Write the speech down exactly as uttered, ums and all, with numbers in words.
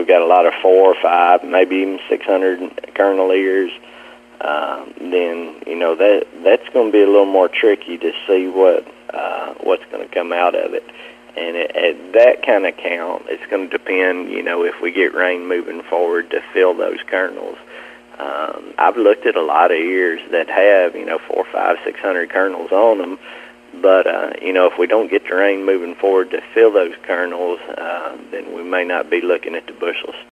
got a lot of four or five, maybe even six hundred kernel ears, um, then you know that that's going to be a little more tricky to see what uh, what's going to come out of it. And it, at that kind of count, it's going to depend, you know, if we get rain moving forward to fill those kernels. Um, I've looked at a lot of ears that have, you know, four, five, six hundred kernels on them, but uh, you know, if we don't get the rain moving forward to fill those kernels, uh, then we may not be looking at the bushels.